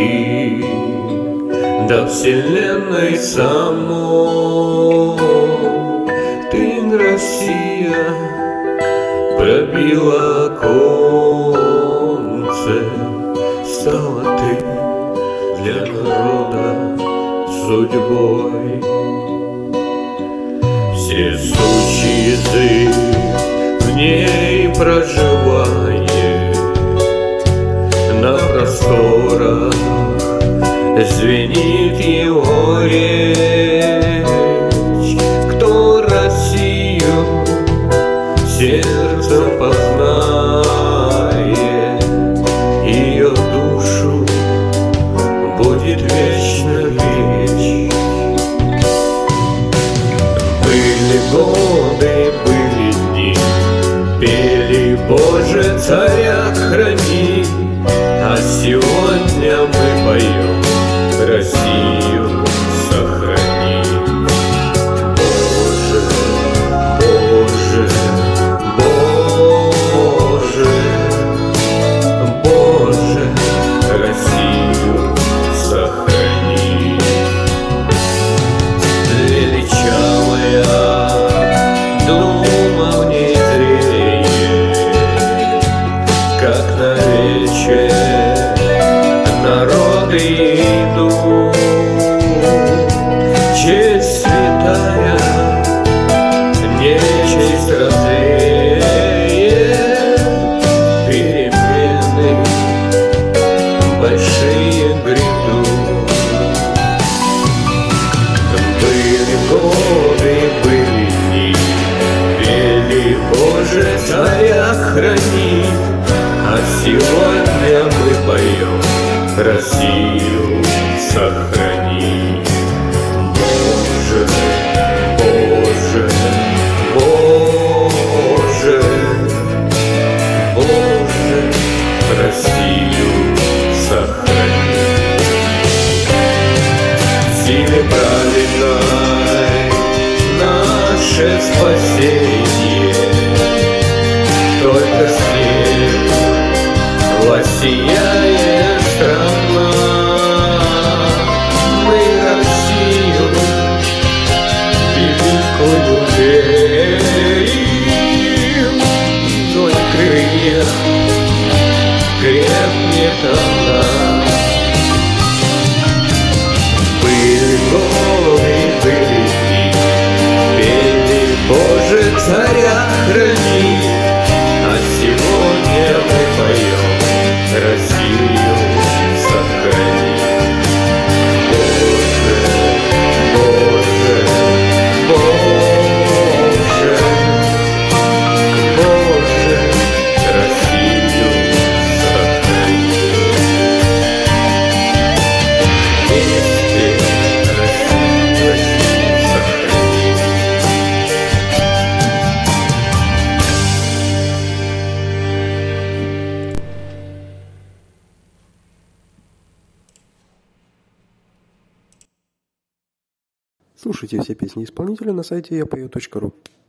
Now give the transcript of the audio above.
земли до вселенной самой. Ты, Россия, пробила конце, стала ты для народа судьбой. Все сущий язык в ней проживает, на просторах звенит его речь. Кто Россию сердцем познает, ее душу будет вечно беречь. Были годы, были дни, пели «Боже, царя храни», а сегодня мы поем «Россию сохрани». Боже, Боже, Боже, Боже, Россию сохрани. Величавая дума в ней зреет, как на вечер народы идут. Честь святая, нечесть развеет, перемены большие грядут. Были годы, были дни, пели «Боже, царя храни», а сегодня мы поем «Россию сохрани». Боже, Боже, Боже, Боже, Россию сохрани. В силе праведной наше спасение, только свет воссияет страна. Мы Россию великую верим, вдоль крылья крепнет она. Были годы, были дни, пели «Боже, царя храни», а сегодня мы поем «Россию сохрани». Боже, Боже, Боже, Боже, Россию сохрани. Вместе Россию сохрани. Слушайте все песни исполнителя на сайте yapою.ru.